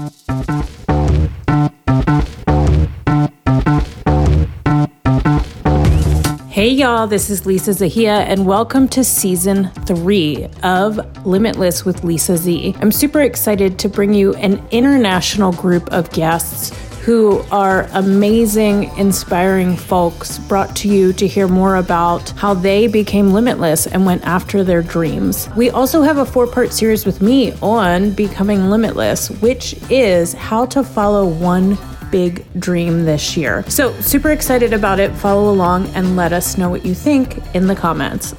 Hey y'all, this is Lisa Zahia and welcome to season 3 of Limitless with Lisa Z. I'm super excited to bring you an international group of guests who are amazing, inspiring folks brought to you to hear more about how they became limitless and went after their dreams. We also have a 4-part series with me on becoming limitless, which is how to follow one big dream this year. So super excited about it. Follow along and let us know what you think in the comments.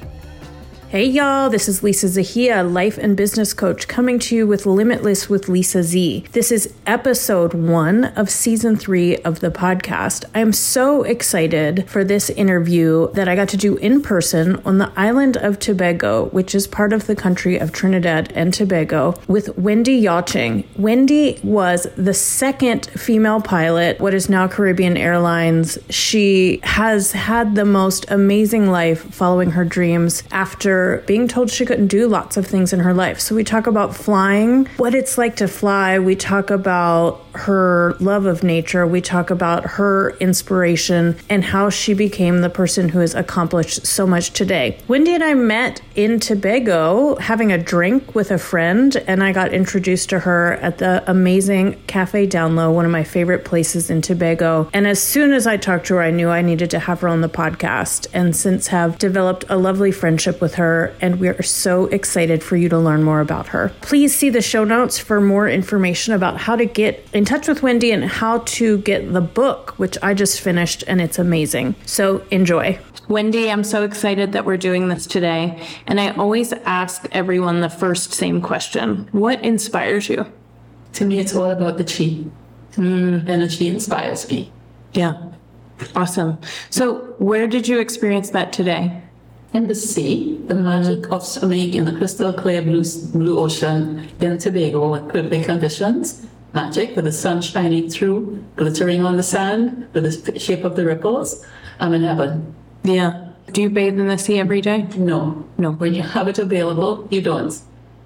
Hey y'all, this is Lisa Zahia, life and business coach, coming to you with Limitless with Lisa Z. This is episode 1 of season 3 of the podcast. I'm so excited for this interview that I got to do in person on the island of Tobago, which is part of the country of Trinidad and Tobago, with Wendy Yachting. Wendy was the second female pilot, what is now Caribbean Airlines. She has had the most amazing life following her dreams after being told she couldn't do lots of things in her life. So we talk about flying, what it's like to fly. We talk about her love of nature. We talk about her inspiration and how she became the person who has accomplished so much today. Wendy and I met in Tobago having a drink with a friend, and I got introduced to her at the amazing Cafe Down Low, one of my favorite places in Tobago. And as soon as I talked to her, I knew I needed to have her on the podcast, and since have developed a lovely friendship with her, and we are so excited for you to learn more about her. Please see the show notes for more information about how to get in touch with Wendy and how to get the book, which I just finished, and it's amazing. So enjoy. Wendy, I'm so excited that we're doing this today, and I always ask everyone the same question. What inspires you? To me, it's all about the chi. Energy inspires me. Yeah. Awesome. So where did you experience that today? In the sea, the magic of swimming in the crystal clear blue ocean in Tobago with perfect conditions. Magic with the sun shining through, glittering on the sand, with the shape of the ripples. I'm in heaven. Yeah. Do you bathe in the sea every day? No. When you have it available, you don't.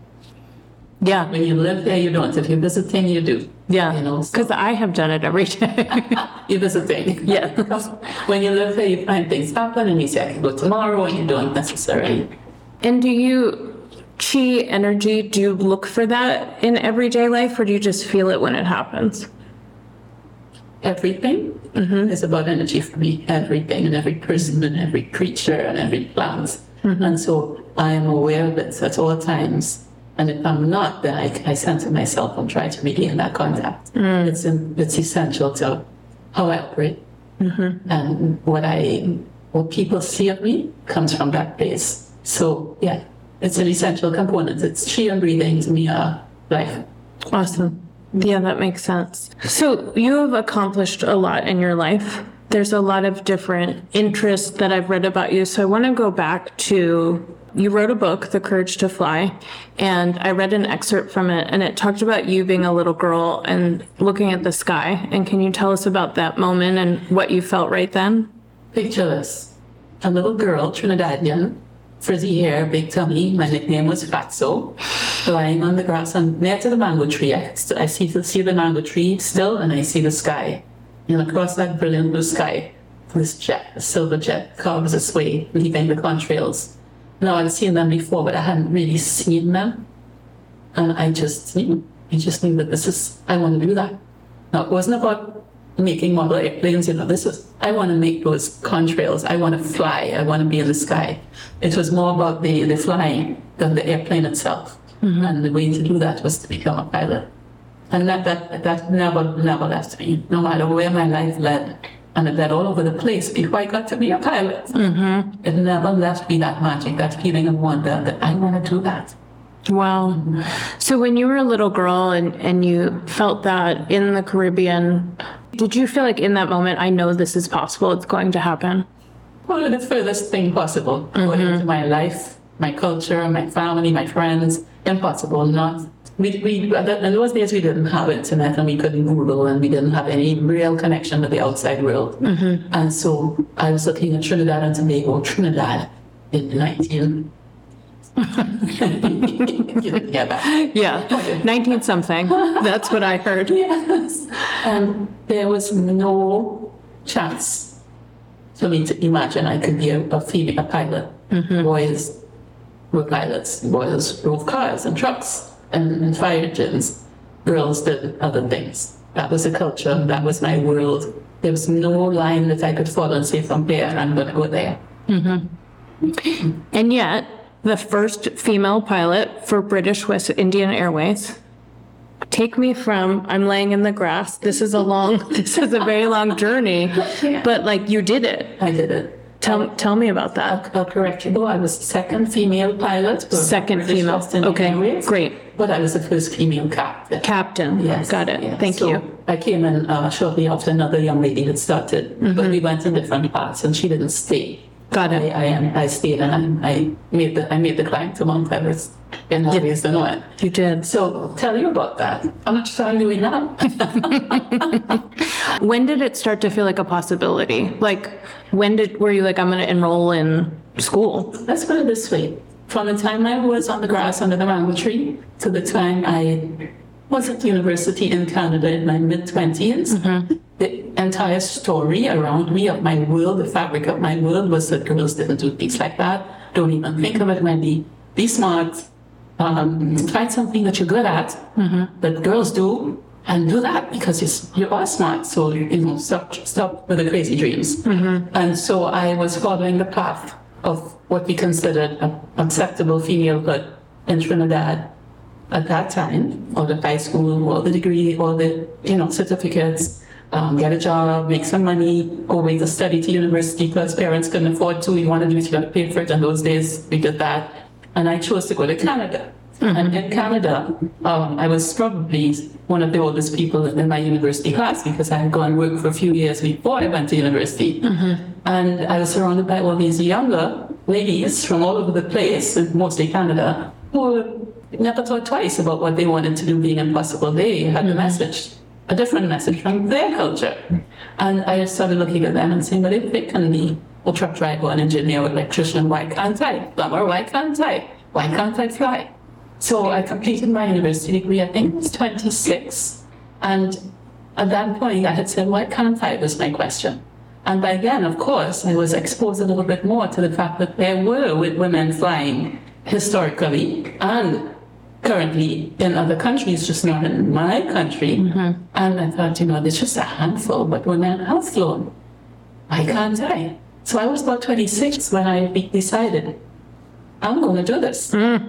Yeah. When you live there, you don't. If you're visiting, you do. Yeah. You know, because I have done it every day. You're visiting. Yeah. When you live there, you find things happen and you say, I can go tomorrow, and you don't necessarily. And do you, chi energy, do you look for that in everyday life, or do you just feel it when it happens? Everything is about energy for me. Everything, and every person and every creature and every plant. And so I am aware of it at all times. And if I'm not, then I center myself and try to regain that contact. It's essential to how I operate. And what people see of me comes from that place. So yeah, it's an essential component. It's chi and breathing to me are life. Awesome. Yeah, that makes sense. So you have accomplished a lot in your life. There's a lot of different interests that I've read about you. So I want to go back to, you wrote a book, The Courage to Fly, and I read an excerpt from it, and it talked about you being a little girl and looking at the sky. And can you tell us about that moment and what you felt right then? Picture this. A little girl, Trinidadian, frizzy hair, big tummy. My nickname was Fatso. Lying on the grass and near to the mango tree. I see the mango tree still, and I see the sky. And across that brilliant blue sky, this jet, a silver jet, carves its way, leaving the contrails. Now, I'd seen them before, but I hadn't really seen them. And I just knew that I want to do that. Now, it wasn't about making model airplanes, I want to make those contrails. I want to fly. I want to be in the sky. It was more about the flying than the airplane itself. And the way to do that was to become a pilot. And that never left me, no matter where my life led. And it led all over the place before I got to be a pilot. It never left me, that magic, that feeling of wonder that I want to do that. Wow. So when you were a little girl and you felt that in the Caribbean, did you feel like in that moment, I know this is possible, it's going to happen? Well, the furthest thing possible, according to my life, my culture, my family, my friends. Impossible, not. In those days, we didn't have internet and we couldn't Google and we didn't have any real connection with the outside world. And so I was looking at Trinidad and Tobago, in You didn't hear that. Yeah, 19 something. That's what I heard. Yes. And there was no chance for me to imagine I could be a female pilot. Boys were pilots. Boys drove cars and trucks and fire engines. Girls did other things. That was the culture. That was my world. There was no line that I could follow and say, from there, I'm going to go there. And yet, the first female pilot for British West Indian Airways. Take me from, I'm laying in the grass. This is a very long journey, but like you did it. I did it. Tell me about that. I'll correct you though. I was the second female pilot. Second female. Okay, Airways, great. But I was the first female captain. Captain. Yes. Got it. Yes. Thank you. I came in shortly after another young lady had started, but we went in different paths, and she didn't stay. Got it. I stayed, and I made the climb to Mount Everest in August and what. You did. So tell you about that. How much time do we have? When did it start to feel like a possibility? Like, were you like, I'm going to enroll in school? Let's put it this way. From the time I was on the grass under the mango tree to the time I was at university in Canada in my mid-20s, the entire story around me of my world, the fabric of my world, was that girls didn't do things like that. Don't even think of it, Wendy. Be smart. Find something that you're good at, that girls do, and do that because you are smart. So, stop with the crazy dreams. And so I was following the path of what we considered an acceptable femalehood in Trinidad at that time, all the high school, all the degree, all the certificates, get a job, make some money, go away to study to university because parents couldn't afford to. You want to do it, you got to pay for it. And those days we did that. And I chose to go to Canada. And in Canada, I was probably one of the oldest people in my university class because I had gone and worked for a few years before I went to university. And I was surrounded by all these younger ladies from all over the place, mostly Canada, who never thought twice about what they wanted to do being impossible. They had a different message from their culture. And I started looking at them and saying, well, if they can be a truck driver, an engineer, electrician, why can't I? Plumber, why can't I? Why can't I fly? So I completed my university degree, I think it was 26. And at that point, I had said, why can't I, was my question. And by then, of course, I was exposed a little bit more to the fact that there were women flying historically and currently in other countries, just not in my country. And I thought, there's just a handful, but women have flown. Why can't I? So I was about 26 when I decided, I'm going to do this.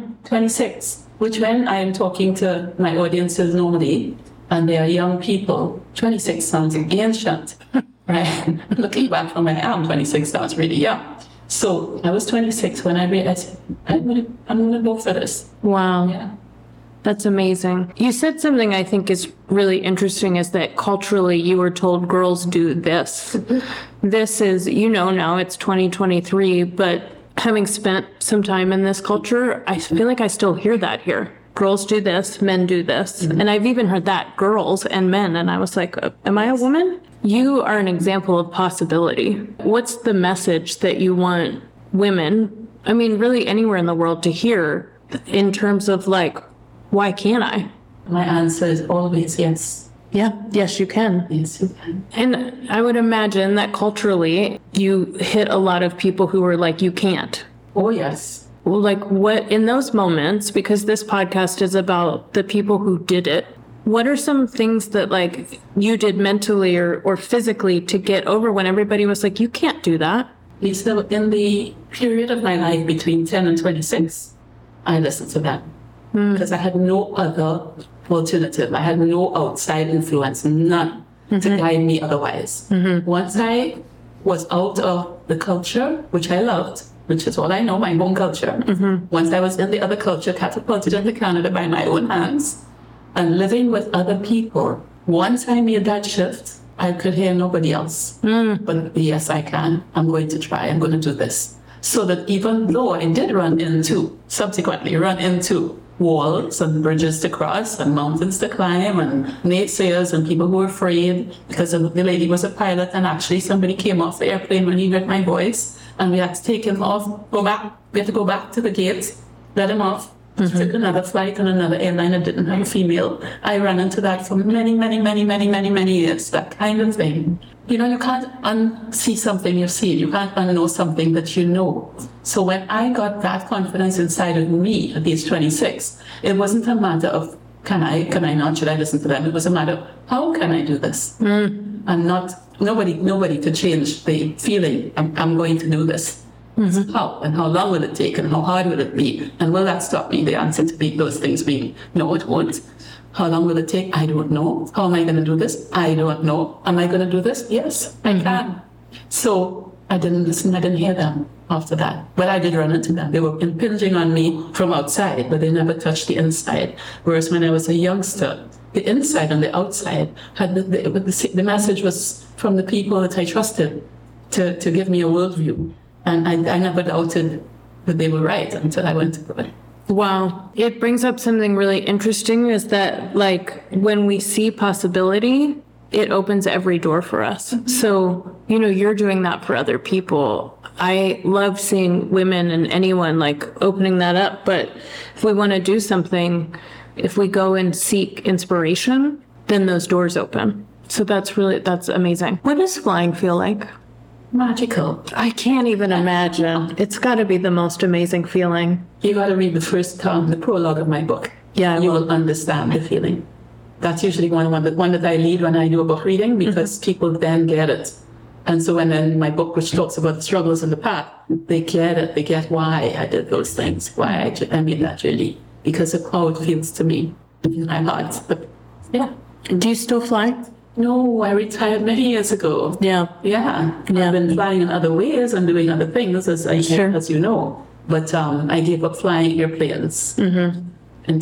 26, which when I am talking to my audiences normally, and they are young people, 26 sounds ancient, right? Looking back from my arm, 26 sounds really young. So I was 26 when I realized, I'm going to go for this. Wow. Yeah. That's amazing. You said something I think is really interesting, is that culturally you were told girls do this. This is, now it's 2023, but having spent some time in this culture, I feel like I still hear that here. Girls do this, men do this. And I've even heard that, girls and men. And I was like, am I a woman? You are an example of possibility. What's the message that you want women, really anywhere in the world, to hear in terms of like, why can't I? My answer is always yes. Yeah, yes, you can. Yes, you can. And I would imagine that culturally, you hit a lot of people who are like, you can't. Oh, yes. Well, like what, in those moments, because this podcast is about the people who did it, what are some things that like you did mentally or physically to get over when everybody was like, you can't do that? So in the period of my life between 10 and 26, I listened to them. Because I had no other alternative. I had no outside influence, none to guide me otherwise. Once I was out of the culture, which I loved, which is all I know, my own culture. Once I was in the other culture, catapulted into Canada by my own hands, and living with other people, once I made that shift, I could hear nobody else. But yes, I can. I'm going to try. I'm going to do this. So that even though I did subsequently run into walls and bridges to cross and mountains to climb and naysayers and people who were afraid because the lady was a pilot and actually somebody came off the airplane when he heard my voice and we had to take him off, we had to go back to the gate let him off. Took another flight on another airline that didn't have a female. I ran into that for many years, that kind of thing. You know, you can't unsee something you've seen. You can't unknow something that you know. So when I got that confidence inside of me at age 26, it wasn't a matter of can I not, should I listen to them? It was a matter of how can I do this? And nobody to change the feeling, I'm going to do this. How and how long will it take and how hard will it be and will that stop me? The answer to those things being no, it won't. How long will it take? I don't know. How am I going to do this? I don't know. Am I going to do this? Yes, I can. So I didn't listen. I didn't hear them after that. But I did run into them. They were impinging on me from outside, but they never touched the inside. Whereas when I was a youngster, the inside and the outside had the message was from the people that I trusted to give me a worldview. And I never doubted that they were right until I went to it. Wow. It brings up something really interesting is that, like, when we see possibility, it opens every door for us. So, you know, you're doing that for other people. I love seeing women and anyone, like, opening that up. But if we want to do something, if we go and seek inspiration, then those doors open. So that's amazing. What does flying feel like? Magical. I can't even imagine. It's got to be the most amazing feeling. You got to read the prologue of my book. Yeah, you will understand the feeling. That's usually one that I lead when I do a book reading because people then get it. And so when then my book, which talks about the struggles in the path, they get it. They get why I did those things. Why I mean that really because of how it feels to me in my heart. But yeah. Do you still fly? No, I retired many years ago. Yeah. I've been flying in other ways and doing other things, as you know. But I gave up flying airplanes in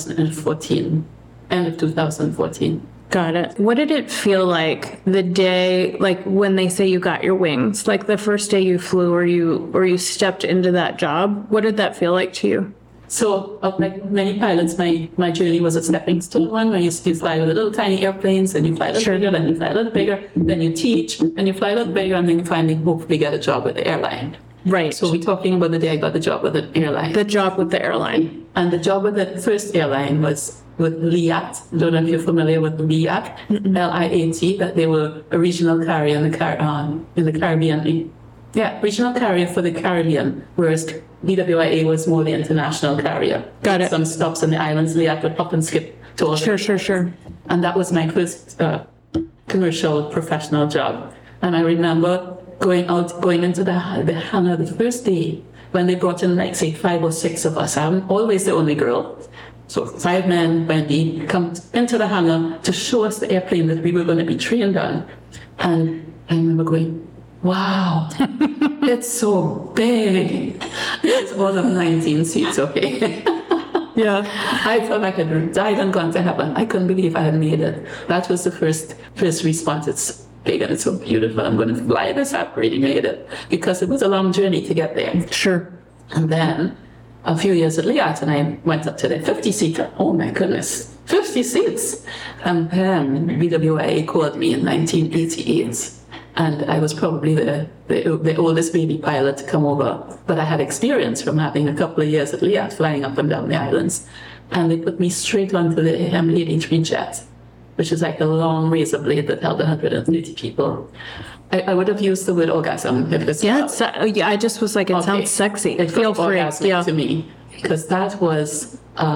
2014, end of 2014. Got it. What did it feel like the day, like when they say you got your wings, like the first day you flew or you stepped into that job? What did that feel like to you? So, like many pilots, my journey was a stepping stone one where you fly with little tiny airplanes, and you fly a little bigger, then you fly a little bigger, then you teach, and you fly a little bigger, and then you finally hopefully get a job with the airline. Right. So we're talking about the day I got the job with the airline. The job with the airline. And the job with the first airline was with Liat. I don't know if you're familiar with Liat, Liat, that they were a regional carrier in the Caribbean. Yeah, regional carrier for the Caribbean, whereas BWIA was more the international carrier. Got it. Some stops on the islands, Liat would up and skip to all. Sure. And that was my first commercial professional job. And I remember going into the hangar the first day when they brought in, like, say, 5 or 6 of us. I'm always the only girl. So 5 men, Wendy, come into the hangar to show us the airplane that we were going to be trained on. And I remember going, wow, it's so big. It's all of 19 seats, okay? Yeah. I felt like I'd died and gone to heaven. I couldn't believe I had made it. That was the first response. It's big and it's so beautiful. I'm going to fly this. I've really made it. Because it was a long journey to get there. Sure. And then a few years at Liat, and I went up to the 50-seater. Oh my goodness, 50 seats. And then BWIA called me in 1988. And I was probably the oldest baby pilot to come over. But I had experience from having a couple of years at Liat, flying up and down the islands. And they put me straight onto the M83 jet, which is like a long razor blade that held 130 people. I would have used the word orgasm if it's I just was like, it sounds sexy. Feel free. To me, because that was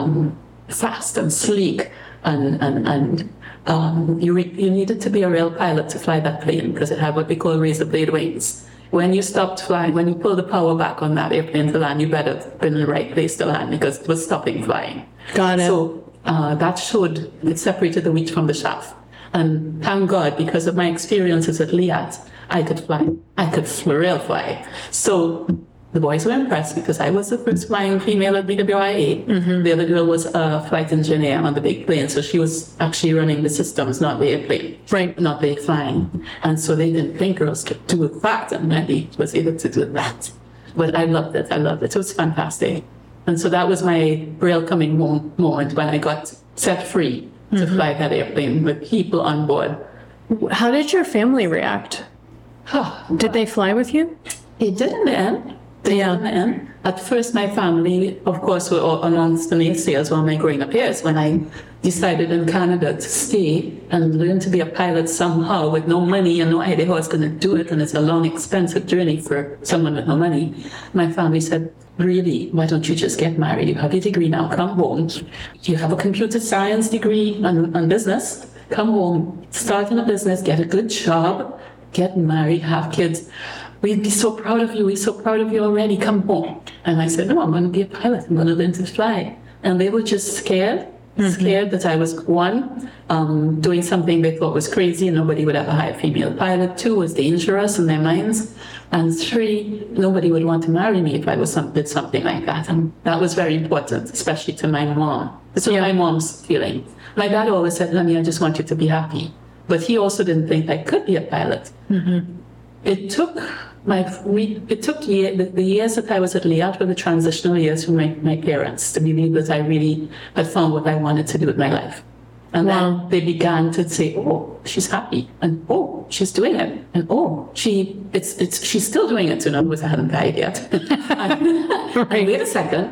fast and sleek and you needed to be a real pilot to fly that plane because it had what we call razor blade wings. When you stopped flying, when you pulled the power back on that airplane to land, you better be in the right place to land because it was stopping flying. Got it. So that showed, it separated the wheat from the chaff. And thank God, because of my experiences at Liat, I could fly. I could real fly. So the boys were impressed because I was the first flying female at BWIA. Mm-hmm. The other girl was a flight engineer on the big plane, so she was actually running the systems, not the airplane. Right. Not the flying. And so they didn't think girls could do that, and Wendy was able to do that. But I loved it. It was fantastic. And so that was my real coming moment when I got set free to fly that airplane with people on board. How did your family react? Did they fly with you? It did in the end. In the end. At first, my family, of course, were all amongst the naysayers while my growing up years. When I decided in Canada to stay and learn to be a pilot somehow with no money and no idea how I was going to do it, and it's a long, expensive journey for someone with no money, my family said, really, why don't you just get married? You have your degree now, come home. You have a computer science degree on business. Come home, start in a business, get a good job, get married, have kids. We'd be so proud of you. We're so proud of you already. Come home. And I said, no, I'm going to be a pilot. I'm going to learn to fly. And they were just scared that I was, one, doing something they thought was crazy and nobody would ever hire a female pilot. Two, was dangerous in their minds. And three, nobody would want to marry me if I did something like that. And that was very important, especially to my mom. This was my mom's feeling. My dad always said, honey, I just want you to be happy. But he also didn't think I could be a pilot. It took the years that I was at Liat were the transitional years for my parents to believe that I really had found what I wanted to do with my life. And then they began to say, oh, she's happy. And oh, she's doing it. And oh, she's still doing it. In other words, I hadn't died yet. And wait a second.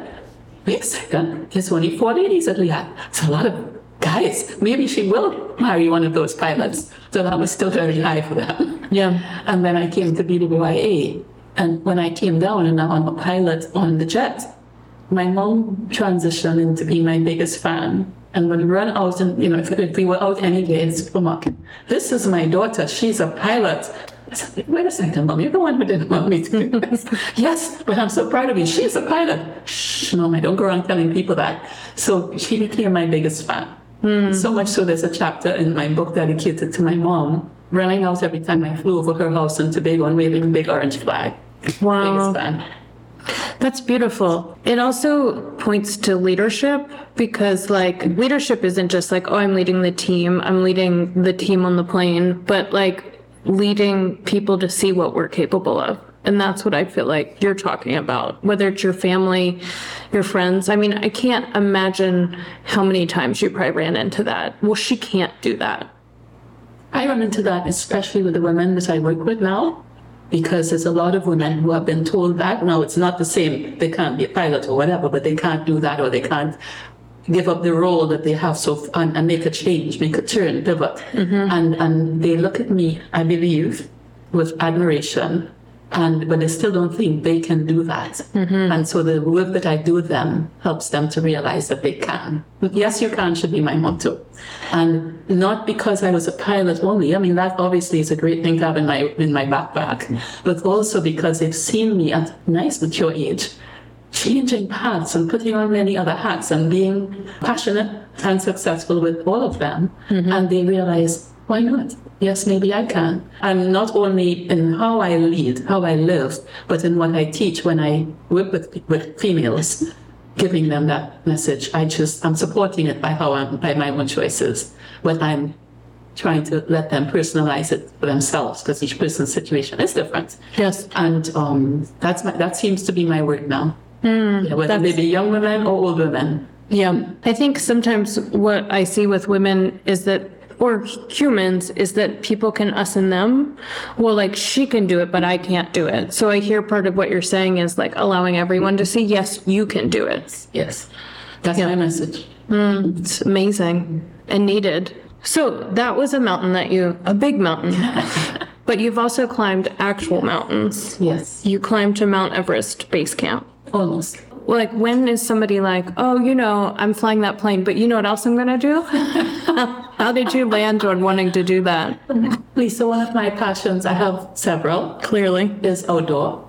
There's only 4 ladies at Liat. It's a lot of guys. Maybe she will marry one of those pilots. So that was still very high for them. Yeah. And then I came to BWIA. And when I came down and now I'm a pilot on the jet, my mom transitioned into being my biggest fan. And when we run out, and if we were out any day in the supermarket, this is my daughter. She's a pilot. I said, wait a second, Mom, you're the one who didn't want me to do this. Yes, but I'm so proud of you. She's a pilot. Shh, Mom, I don't go around telling people that. So she became my biggest fan. So much so there's a chapter in my book dedicated to my mom running out every time I flew over her house in Tobago and waving a big orange flag. Wow. Biggest fan. That's beautiful. It also points to leadership because leadership isn't just oh, I'm leading the team on the plane, but leading people to see what we're capable of. And that's what I feel like you're talking about, whether it's your family, your friends. I mean, I can't imagine how many times you probably ran into that. Well, she can't do that. I run into that, especially with the women that I work with now, because there's a lot of women who have been told that. Now, it's not the same. They can't be a pilot or whatever, but they can't do that, or they can't give up the role that they have and make a change, make a turn, pivot. And they look at me, I believe, with admiration. But they still don't think they can do that. And so the work that I do with them helps them to realize that they can. Yes, you can should be my motto. And not because I was a pilot only. I mean, that obviously is a great thing to have in my backpack. But also because they've seen me at a nice mature age, changing paths and putting on many other hats and being passionate and successful with all of them. And they realize, why not? Yes, maybe I can. And not only in how I lead, how I live, but in what I teach when I work with females, giving them that message. I'm supporting it by my own choices, but I'm trying to let them personalize it for themselves because each person's situation is different. Yes. And that seems to be my work now. Whether they be young women or old women. Yeah. I think sometimes what I see with women is that or humans is that people can us and them. Well, she can do it, but I can't do it. So I hear part of what you're saying is allowing everyone to see, yes, you can do it. Yes. That's my message. It's amazing and needed. So that was a big mountain, but you've also climbed actual mountains. Yes. You climbed to Mount Everest base camp. Almost. When is somebody oh, I'm flying that plane, but you know what else I'm going to do? How did you land on wanting to do that? Lisa, one of my passions, I have several. Clearly. Is outdoor,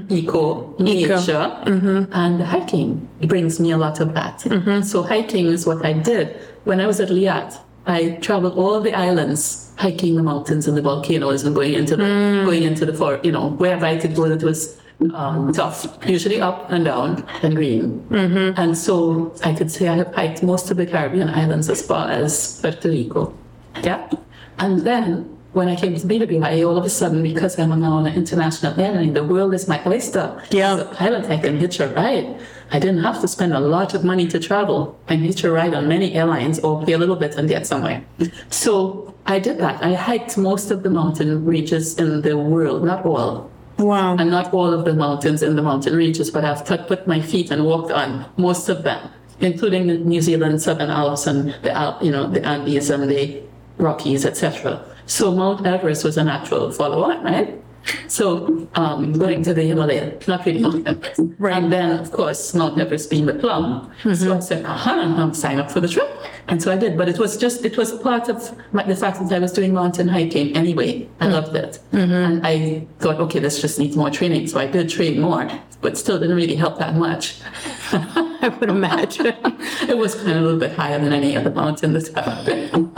eco, nature, and hiking brings me a lot of that. So hiking is what I did. When I was at Liat, I traveled all the islands, hiking the mountains and the volcanoes and going into the forest, wherever I could go that was tough, usually up and down and green. And so I could say I have hiked most of the Caribbean islands as far as Puerto Rico. Yeah. And then when I came to BWI, all of a sudden, because I'm now on an international airline, the world is my oyster. Yeah. As a pilot, I can hitch a ride. I didn't have to spend a lot of money to travel. I can hitch a ride on many airlines or pay a little bit and get somewhere. So I did that. I hiked most of the mountain ranges in the world, not all. Wow. And not all of the mountains in the mountain ranges, but I've put my feet and walked on most of them, including the New Zealand Southern Alps and the Andes and the Rockies, etc. So Mount Everest was a natural follow-on, right? So going to the Himalaya, not really Mount Everest. Right. And then, of course, Mount Everest being the plum. So I said, I'm sign up for the trip. And so I did. But it was part of the fact that I was doing mountain hiking anyway. I loved it. And I thought, okay, this just needs more training. So I did train more, but still didn't really help that much. I would imagine. It was kind of a little bit higher than any other mountain that's I've been.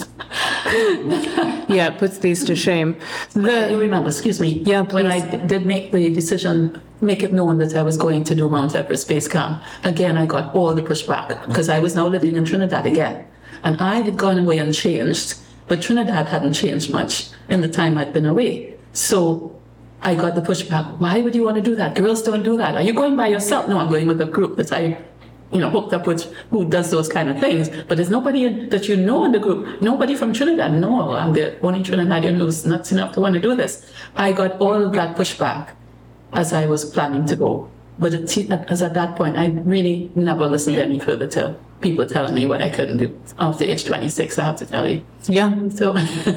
Yeah, it puts these to shame. You remember, excuse me, Yeah, when I please. did make the decision, make it known that I was going to do Mount Everest Base Camp, again, I got all the pushback because I was now living in Trinidad again. And I had gone away and changed, but Trinidad hadn't changed much in the time I'd been away. So I got the pushback. Why would you want to do that? Girls don't do that. Are you going by yourself? No, I'm going with a group that I hooked up with who does those kind of things. But there's nobody that you know in the group. Nobody from Trinidad. No, I'm the only Trinidadian who's nuts enough to want to do this. I got all of that pushback as I was planning to go. But as at that point, I really never listened any further to people telling me what I couldn't do. After age 26, I have to tell you. Yeah. So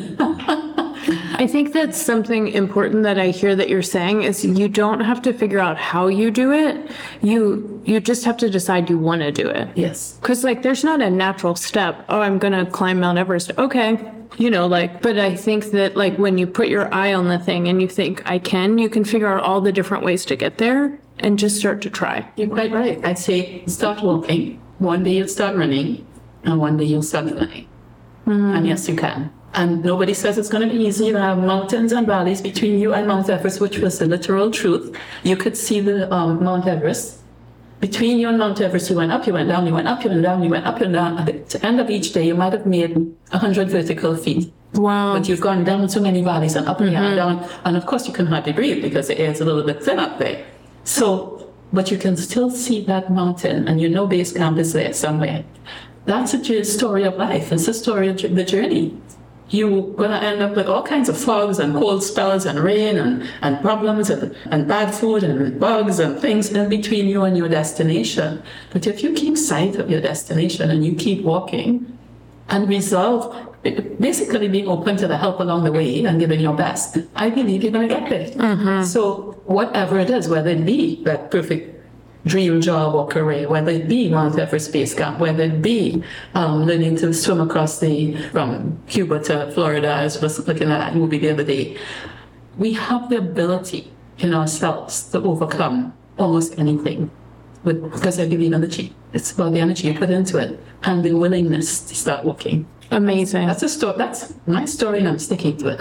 I think that's something important that I hear that you're saying is you don't have to figure out how you do it. You just have to decide you want to do it. yes. Because, there's not a natural step. Oh, I'm going to climb Mount Everest. Okay. But I think that, when you put your eye on the thing and you think, you can figure out all the different ways to get there and just start to try. You're quite right. I'd say start walking. One day you'll start running, and one day you'll start flying. And yes, you can. And nobody says it's going to be easy. You have mountains and valleys between you and Mount Everest, which was the literal truth. You could see the Mount Everest. Between you and Mount Everest, you went up, you went down, you went up, you went down, you went up and down. At the end of each day, you might have made 100 vertical feet. Wow. But you've gone down so many valleys and up and down. And of course, you can hardly breathe because the air is a little bit thin up there. So, but you can still see that mountain, and base camp is there somewhere. That's a story of life. It's a story of the journey. You're going to end up with all kinds of fogs and cold spells and rain and problems and bad food and bugs and things in between you and your destination. But if you keep sight of your destination and you keep walking and resolve, basically being open to the help along the way and giving your best, I believe you're going to get there. So whatever it is, whether it be that perfect dream job or career, whether it be Mount Everest Base Camp, whether it be learning to swim across from Cuba to Florida. I was looking at that movie the other day. We have the ability in ourselves to overcome almost anything because I believe in the energy. It's about the energy you put into it and the willingness to start working. Amazing. That's a story. That's my story, and I'm sticking to it.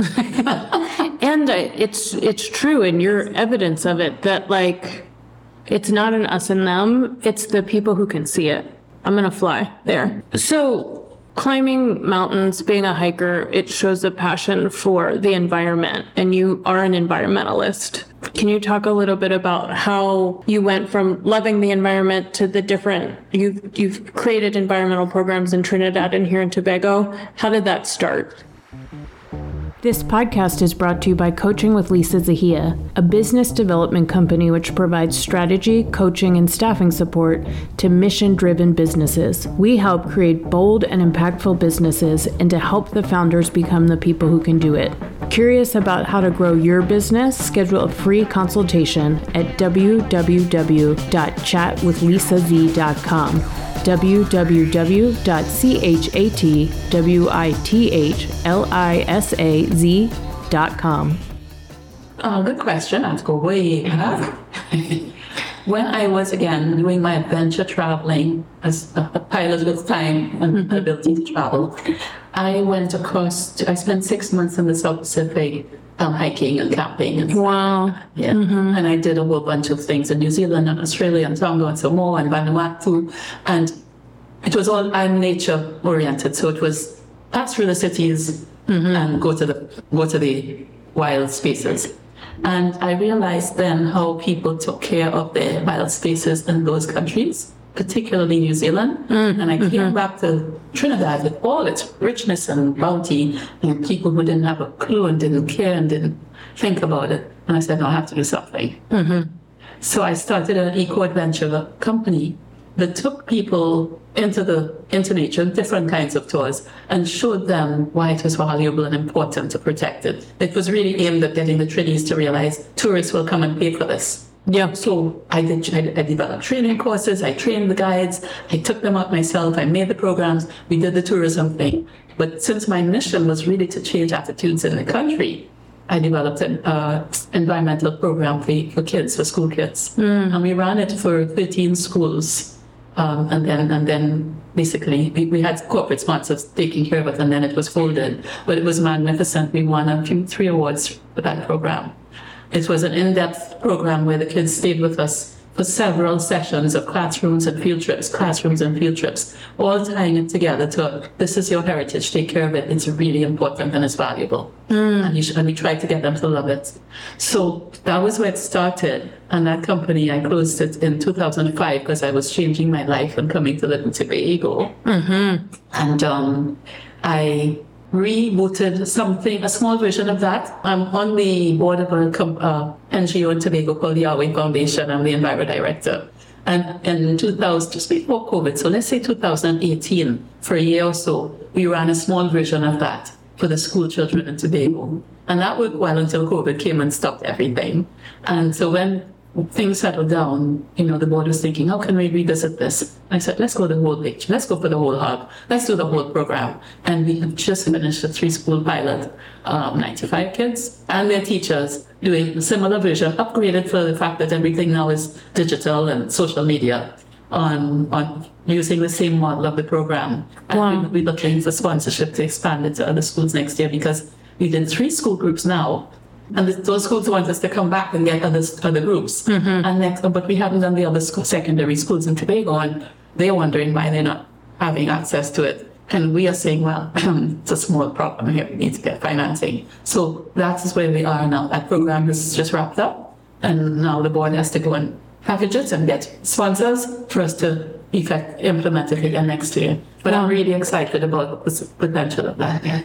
And it's true, and you're evidence of it that it's not an us and them, it's the people who can see it. I'm going to fly there. So climbing mountains, being a hiker, it shows a passion for the environment, and you are an environmentalist. Can you talk a little bit about how you went from loving the environment to the different, you've created environmental programs in Trinidad and here in Tobago. How did that start? This podcast is brought to you by Coaching with Lisa Zahia, a business development company which provides strategy, coaching, and staffing support to mission-driven businesses. We help create bold and impactful businesses and to help the founders become the people who can do it. Curious about how to grow your business? Schedule a free consultation at www.chatwithlisa.com. www.chatwithlisa.com. Good question. Let's go way back. When I was, again, doing my adventure traveling as a pilot with time and ability to travel, I spent 6 months in the South Pacific hiking and camping. Wow. Yeah. And I did a whole bunch of things in New Zealand and Australia and Tonga and Samoa and Vanuatu. And it was all, I'm nature oriented. So it was pass through the cities and go to the wild spaces. And I realized then how people took care of their wild spaces in those countries. particularly New Zealand. And I came back to Trinidad with all its richness and bounty, and people who didn't have a clue and didn't care and didn't think about it. And I said, no, I have to do something. So I started an eco-adventure company that took people into nature, different kinds of tours, and showed them why it was valuable and important to protect it. It was really aimed at getting the Trinis to realize tourists will come and pay for this. Yeah. So I developed training courses, I trained the guides, I took them out myself, I made the programs, we did the tourism thing. But since my mission was really to change attitudes in the country, I developed an environmental program for kids, for school kids. And we ran it for 13 schools. And then basically we had corporate sponsors taking care of it, and then it was folded. But it was magnificent. We won 3 awards for that program. It was an in-depth program where the kids stayed with us for several sessions of classrooms and field trips, all tying it together to, this is your heritage, take care of it, it's really important and it's valuable. And we tried to get them to love it. So that was where it started. And that company, I closed it in 2005 because I was changing my life and coming to live in Tobago. And I rebooted a small version of that. I'm on the board of an NGO in Tobago called the Yahweh Foundation. I'm the environment director. And in 2000, just before COVID, so let's say 2018, for a year or so, we ran a small version of that for the school children in Tobago. And that worked well until COVID came and stopped everything. And so when things settled down, the board was thinking, how can we revisit this? I said, let's go the whole picture. Let's go for the whole hub. Let's do the whole program. And we have just finished a 3-school pilot, 95 kids and their teachers doing a similar version, upgraded for the fact that everything now is digital and social media on using the same model of the program. And we'll be looking for sponsorship to expand it to other schools next year, because we did 3 school groups now. And those schools want us to come back and get other groups. But we haven't done the other secondary schools in Tobago, and they're wondering why they're not having access to it. And we are saying, well, it's a small problem here. We need to get financing. So that is where we are now. That program is just wrapped up, and now the board has to go and package it and get sponsors for us to implement it again next year. But I'm really excited about the potential of that.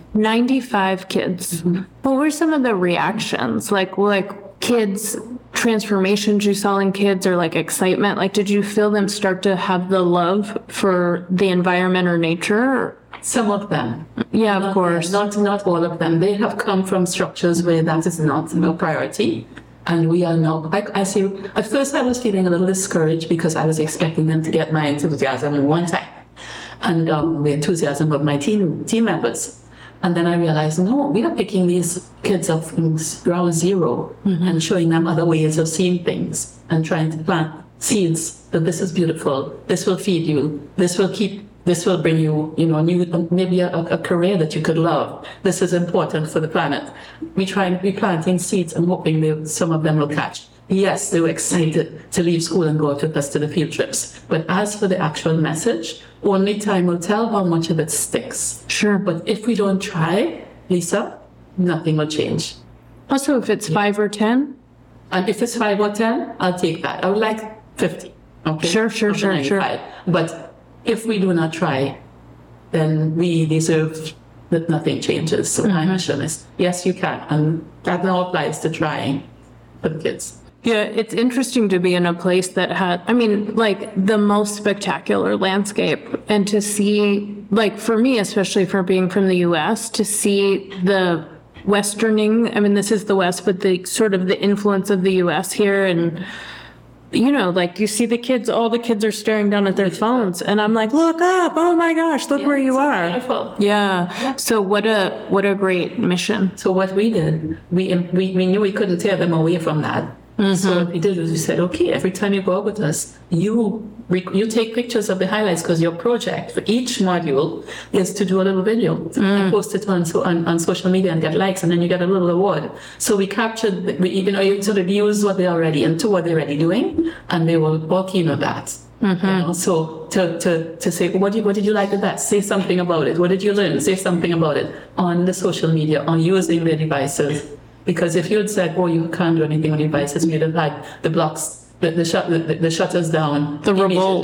95 kids. What were some of the reactions? Like kids, transformations you saw in kids, or like excitement? Like, did you feel them start to have the love for the environment or nature? Some of them. Yeah, of course. Not all of them. They have come from structures where that is not a priority. And we are now, I see, at first I was feeling a little discouraged because I was expecting them to get my enthusiasm in one time. And the enthusiasm of my team members. And then I realized, no, we are picking these kids up from ground zero and showing them other ways of seeing things and trying to plant seeds that this is beautiful, this will feed you, this will bring you, maybe a career that you could love. This is important for the planet. We try and be planting seeds and hoping some of them will catch. Yes, they were excited to leave school and go out with us to the field trips. But as for the actual message, only time will tell how much of it sticks. Sure. But if we don't try, Lisa, nothing will change. Also, if it's 5 or 10? And if it's 5 or 10, I'll take that. I would like 50. Okay. Sure. But if we do not try, then we deserve that nothing changes. So my mission is, yes, you can. And that now applies to trying for the kids. Yeah, it's interesting to be in a place that had, the most spectacular landscape, and to see, for me, especially for being from the U.S., to see the westerning, this is the West, but the sort of the influence of the U.S. here, and you see all the kids are staring down at their phones, and I'm like, look up, oh my gosh, look where you are. Beautiful. Yeah. So what a great mission. So what we did, we knew we couldn't tear them away from that. So what we did was we said, okay, every time you go out with us, you take pictures of the highlights, because your project for each module is to do a little video and post it on social media and get likes, and then you get a little award. So we captured, you sort of use what they're already into, what they're already doing, and they were all keen on that. So to say, what did you like with that? Say something about it. What did you learn? Say something about it on the social media, on using their devices. Because if you had said, oh, you can't do anything on devices, we'd have had the blocks the shutters down. The revolt.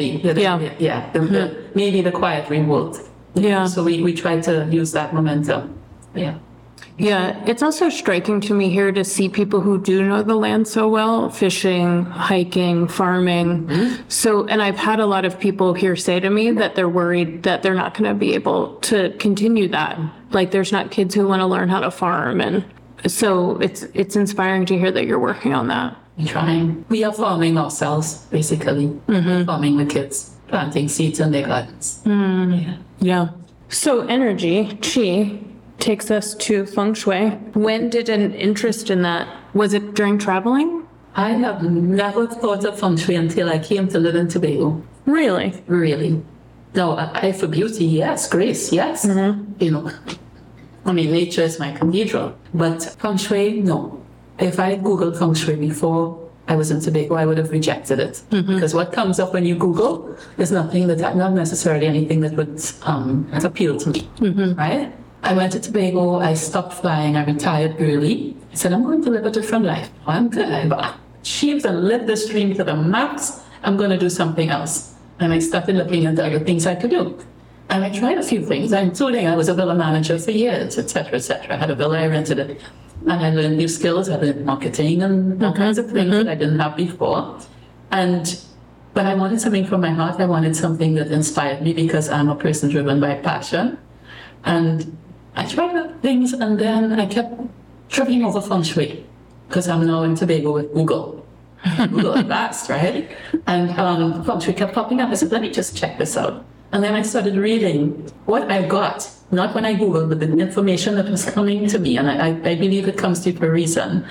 Maybe the quiet revolt. Yeah. So we try to use that momentum. Yeah. Yeah, it's also striking to me here to see people who do know the land so well, fishing, hiking, farming. So, and I've had a lot of people here say to me that they're worried that they're not going to be able to continue that. Like there's not kids who want to learn how to farm. And so it's inspiring to hear that you're working on that. We're trying. We are farming ourselves, basically. Farming the kids, planting seeds in their gardens. Yeah. So energy, chi, takes us to feng shui. When did an interest in that? Was it during traveling? I have never thought of feng shui until I came to live in Tobago. Really? Really. No, eye for beauty, yes. Grace, yes. You know, I mean, nature is my cathedral. But feng shui, no. If I Googled feng shui before I was in Tobago, I would have rejected it. Because what comes up when you Google is not necessarily anything that would appeal to me, right? I went to Tobago, I stopped flying, I retired early. I said, I'm going to live a different life. I'm good. I've achieved and lived this dream to the max. I'm going to do something else. And I started looking into other things I could do. And I tried a few things, including I was a villa manager for years, etc., etc. I had a villa, I rented it. And I learned new skills, I learned marketing and all kinds of things that I didn't have before. But I wanted something from my heart. I wanted something that inspired me because I'm a person driven by passion. And I tried other things, and then I kept tripping over feng shui because I'm now in Tobago with Google. Google at last, right? And feng shui kept popping up. I said, let me just check this out. And then I started reading what I got, not when I Googled, but the information that was coming to me. And I believe it comes to you for a reason.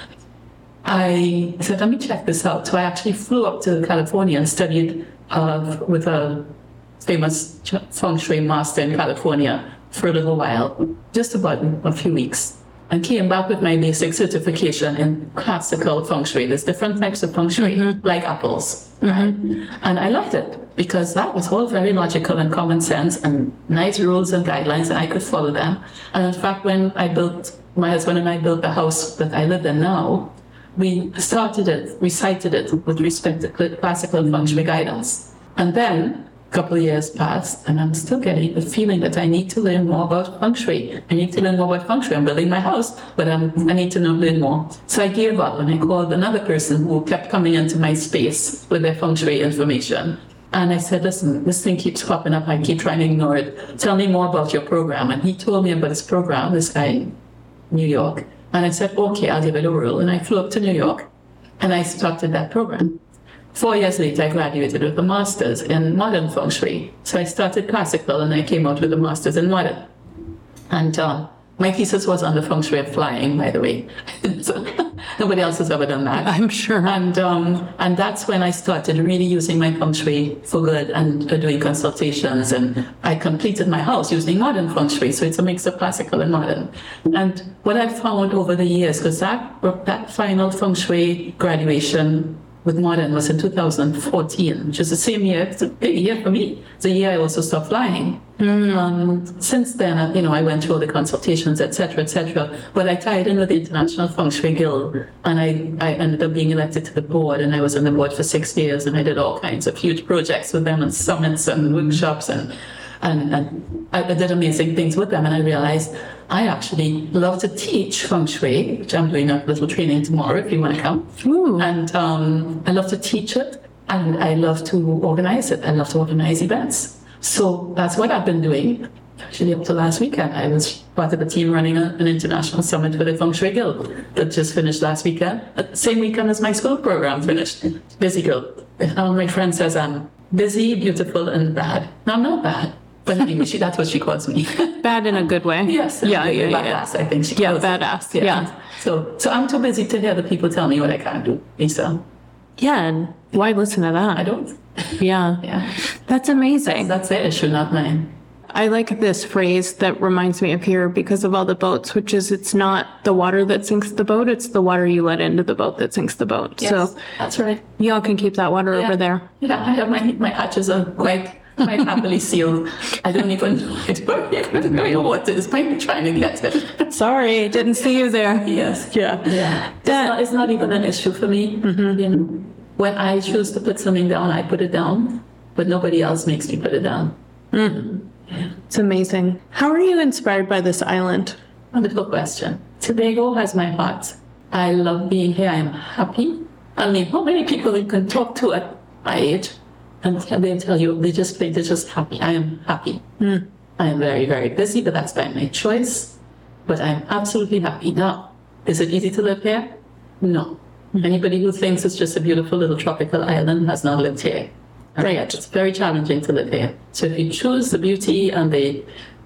I said, let me check this out. So I actually flew up to California and studied with a famous feng shui master in California for a little while, just about a few weeks, and came back with my basic certification in classical feng shui. There's different types of feng shui, like apples, right? And I loved it because that was all very logical and common sense and nice rules and guidelines, and I could follow them. And in fact, when my husband and I built the house that I live in now, we recited it with respect to classical feng shui guidance. And then a couple of years passed, and I'm still getting the feeling that I need to learn more about feng shui. I need to learn more about feng shui. I'm building my house, but I need to learn more. So I gave up, and I called another person who kept coming into my space with their feng shui information. And I said, listen, this thing keeps popping up. I keep trying to ignore it. Tell me more about your program. And he told me about his program, this guy in New York. And I said, okay, I'll give it a whirl. And I flew up to New York, and I started that program. 4 years later, I graduated with a master's in modern feng shui. So I started classical, and I came out with a master's in modern. And my thesis was on the feng shui of flying, by the way. So nobody else has ever done that. I'm sure. And that's when I started really using my feng shui for good and doing consultations. And I completed my house using modern feng shui. So it's a mix of classical and modern. And what I've found over the years, because that final feng shui graduation with modern was in 2014, which is the same year. It's a big year for me. It's the year I also stopped flying. Since then, I went through all the consultations, etc., etc. But I tied in with the International Feng Shui Guild, and I ended up being elected to the board. And I was on the board for 6 years, and I did all kinds of huge projects with them, and summits and workshops, and I did amazing things with them. And I realized I actually love to teach feng shui, which I'm doing a little training tomorrow if you want to come. Ooh. And I love to teach it, and I love to organize it. I love to organize events. So that's what I've been doing. Actually, up to last weekend, I was part of the team running an international summit for the Feng Shui Guild that just finished last weekend. Same weekend as my school program finished. Busy girl. My friend says I'm busy, beautiful, and bad. No, I'm not bad. But anyway, that's what she calls me. Bad in a good way. Yes. Yeah. Badass, I think she calls badass. me. Yeah. So I'm too busy to hear the people tell me what I can't do, Lisa. Yeah, and why listen to that? I don't. Yeah. Yeah. That's amazing. That's their issue, not mine. I like this phrase that reminds me of here because of all the boats, which is it's not the water that sinks the boat, it's the water you let into the boat that sinks the boat. Yes, so that's right. Y'all can keep that water over there. Yeah, I have my hatches are quite happily sealed. I don't even know what it is. Might be trying to get it. Sorry, didn't see you there. Yes. Yeah. It's not even an issue for me. When I choose to put something down, I put it down, but nobody else makes me put it down. It's amazing. How are you inspired by this island? Wonderful question. Tobago has my heart. I love being here. I'm happy. I mean, how many people you can talk to at my age and they'll tell you they're just happy. I am happy. I am very, very busy, but that's by my choice. But I'm absolutely happy. Now, is it easy to live here? No. Anybody who thinks it's just a beautiful little tropical island has not lived here. Right. It's very challenging to live here. So if you choose the beauty and the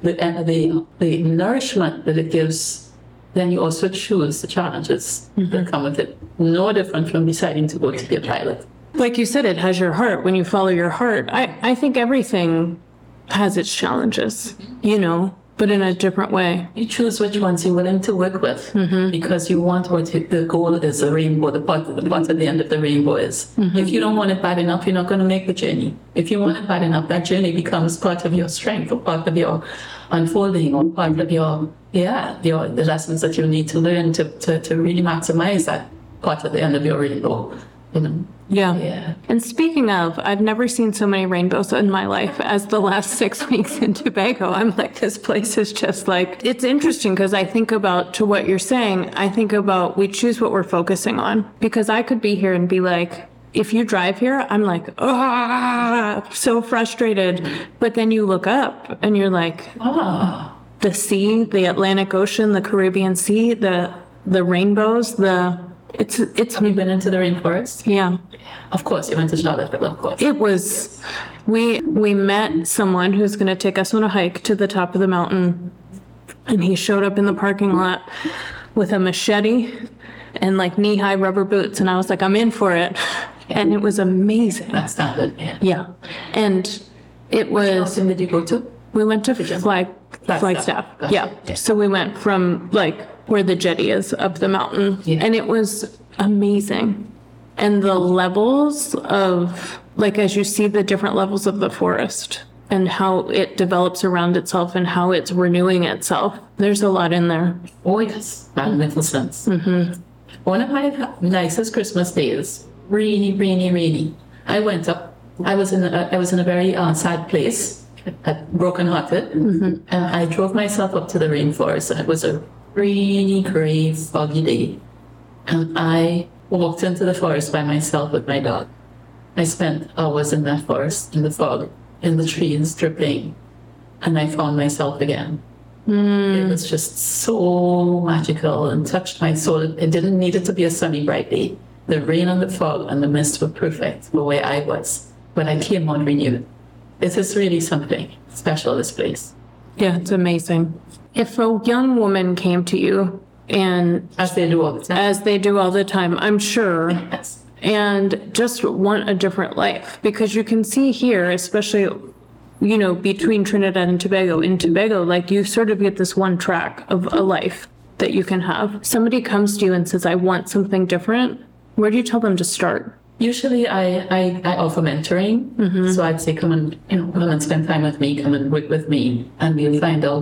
nourishment that it gives, then you also choose the challenges that come with it. No different from deciding to go to be a pilot. Like you said, it has your heart. When you follow your heart, I think everything has its challenges, but in a different way. You choose which ones you're willing to work with because you want the goal is a rainbow, the part at the end of the rainbow is. If you don't want it bad enough, you're not going to make the journey. If you want it bad enough, that journey becomes part of your strength or part of your unfolding or part of the lessons that you need to learn to really maximize that part at the end of your rainbow. Yeah. And speaking of, I've never seen so many rainbows in my life as the last 6 weeks in Tobago. I'm like, this place is just like, it's interesting because I think about, to what you're saying, I think about we choose what we're focusing on. Because I could be here and be like, if you drive here, I'm like, so frustrated. But then you look up and you're like, the sea, the Atlantic Ocean, the Caribbean Sea, the rainbows, It's. Have you been into the rainforest? Yeah. Of course, you went to Charlottesville, of course. It was, we met someone who's going to take us on a hike to the top of the mountain, and he showed up in the parking lot with a machete and like knee-high rubber boots, and I was like, I'm in for it. And it was amazing. That's standard, yeah. Yeah. And it was... Which mountain did you go to? We went to Flagstaff. Gotcha. Yeah. So we went from like where the jetty is up the mountain, and it was amazing. And the levels of, like, as you see the different levels of the forest and how it develops around itself and how it's renewing itself, there's a lot in there. Oh yes, magnificent. One of my nicest Christmas days, really, really, really. I went up. I was in a very sad place, broken-hearted, and I drove myself up to the rainforest, and it was a really gray, foggy day. And I walked into the forest by myself with my dog. I spent hours in that forest, in the fog, in the trees, dripping, and I found myself again. It was just so magical and touched my soul. It didn't need it to be a sunny, bright day. The rain and the fog and the mist were perfect for where I was. But I came out renewed. This is really something special, this place. Yeah, it's amazing. If a young woman came to you, and as they do all the time, I'm sure, yes, and just want a different life, because you can see here, especially, between Trinidad and Tobago, in Tobago, like you sort of get this one track of a life that you can have. Somebody comes to you and says, I want something different. Where do you tell them to start? Usually I offer mentoring. So I'd say, come and spend time with me, come and work with me, and we'll find out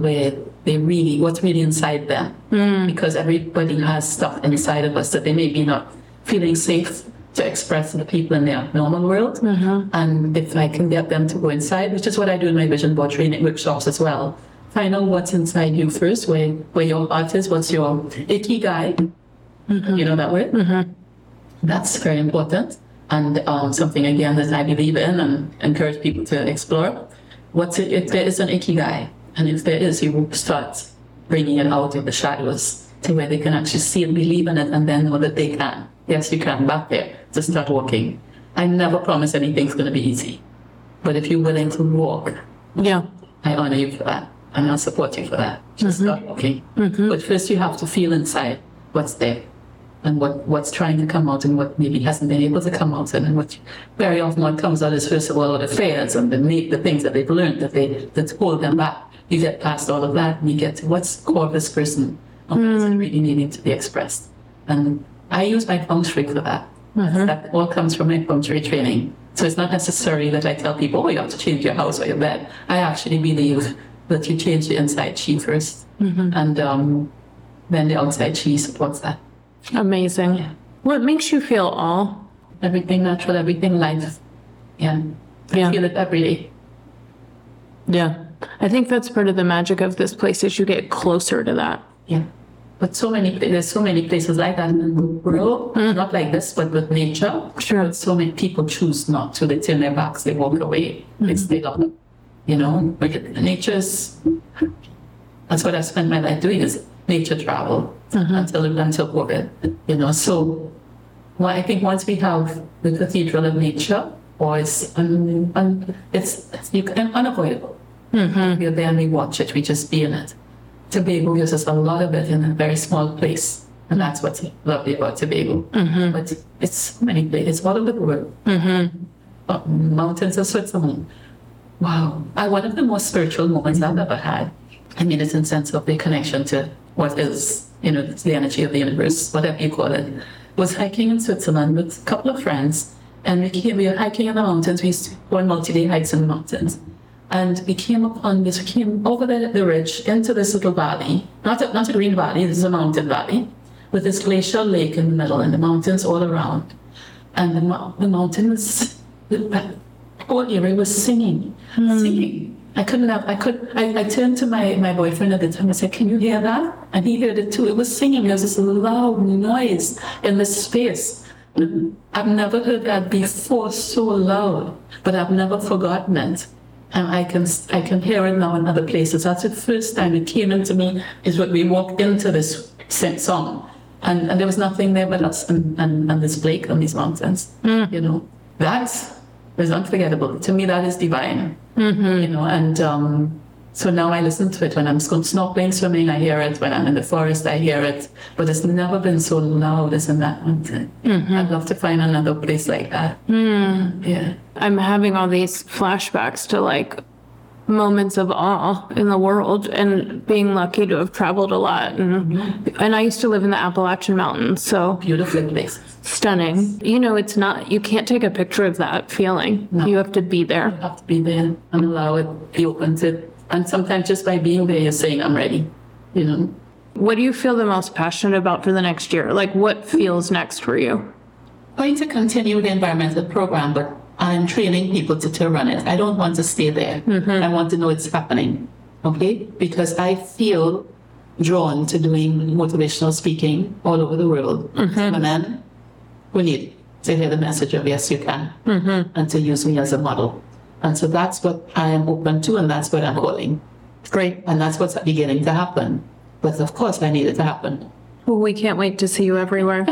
what's really inside them. Because everybody has stuff inside of us that they may be not feeling safe to express to the people in their normal world. And if I can get them to go inside, which is what I do in my vision board training workshops as well, find out what's inside you first, where your heart is, what's your ikigai. You know that word? That's very important. And something, again, that I believe in and encourage people to explore. If there is an ikigai, and if there is, you will start bringing it out of the shadows to where they can actually see and believe in it, and then know that they can. Yes, you can, back there, to start walking. I never promise anything's going to be easy. But if you're willing to walk, I honor you for that, and I'll support you for that. Just start walking. But first you have to feel inside what's there, and what's trying to come out, and what maybe hasn't been able to come out, and what very often what comes out is, first of all, the fears and the things that they've learned that hold them back. You get past all of that, and you get to what's the core of this person, and what's really needing to be expressed. And I use my feng shui for that. That all comes from my feng shui training. So it's not necessary that I tell people, you have to change your house or your bed. I actually believe that you change the inside chi first, and then the outside chi supports that. Amazing. Yeah. What makes you feel all? everything natural, everything life. Yeah. I feel it every day. Yeah. I think that's part of the magic of this place is you get closer to that. Yeah. But there's so many places like that in the world, not like this, but with nature. Sure. But so many people choose not to. They turn their backs, they walk away. They stay long. You know, but nature's, that's what I spend my life doing is nature travel until COVID, you know. So I think once we have the Cathedral of Nature, or it's unavoidable. We're there and we watch it, we just be in it. Tobago gives us a lot of it in a very small place. And that's what's lovely about Tobago. But it's so many places, it's all over the world. Mountains of Switzerland. Wow. One of the most spiritual moments I've ever had. I mean, it's in sense of the connection to what is, you know, the energy of the universe, whatever you call it, was hiking in Switzerland with a couple of friends. And we were hiking in the mountains. We used to go on multi-day hikes in the mountains. And we came over the ridge into this little valley, not a green valley, this is a mountain valley, with this glacial lake in the middle and the mountains all around. And the mountain was, the whole area was singing. I turned to my boyfriend at the time and said, "Can you hear that?" And he heard it too. It was singing. There was this loud noise in this space. I've never heard that before so loud, but I've never forgotten it. And I can hear it now in other places. That's the first time it came into me, is when we walked into this song. And there was nothing there but us and this lake on these mountains. You know, that is unforgettable. To me, that is divine. You know, and so now I listen to it when I'm snorkeling, swimming, I hear it. When I'm in the forest, I hear it. But it's never been so loud as in that mountain. I'd love to find another place like that. Yeah. I'm having all these flashbacks to like moments of awe in the world and being lucky to have traveled a lot. And I used to live in the Appalachian Mountains, so Beautiful place. stunning. You know, you can't take a picture of that feeling. No. You have to be there. You have to be there and allow it, be open to it. And sometimes just by being there, you're saying, "I'm ready," you know. What do you feel the most passionate about for the next year? Like, what feels next for you? Going to continue the environmental program, but I'm training people to run it. I don't want to stay there. I want to know it's happening, okay? Because I feel drawn to doing motivational speaking all over the world. And then we need to hear the message of yes, you can, and to use me as a model. And so that's what I am open to, and that's what I'm calling. Great. And that's what's beginning to happen. But of course, I need it to happen. Well, we can't wait to see you everywhere.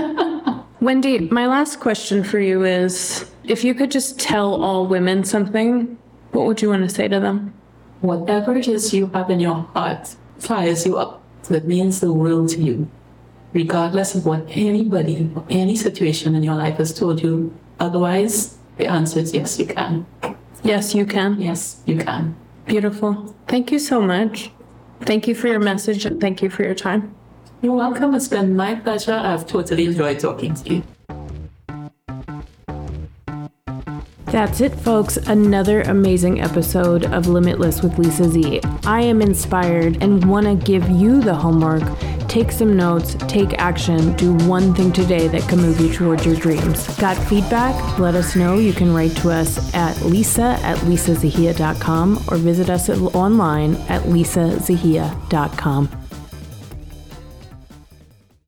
Wendy, my last question for you is, if you could just tell all women something, what would you want to say to them? Whatever it is you have in your heart fires you up. That means the world to you. Regardless of what anybody or any situation in your life has told you. Otherwise, the answer is yes, you can. Yes, you can. Yes, you can. Beautiful. Thank you so much. Thank you for your message and thank you for your time. You're welcome. It's been my pleasure. I've totally enjoyed talking to you. That's it, folks. Another amazing episode of Limitless with Lisa Z. I am inspired and want to give you the homework. Take some notes, take action, do one thing today that can move you towards your dreams. Got feedback? Let us know. You can write to us at lisa@lisazahia.com or visit us online at lisazahia.com.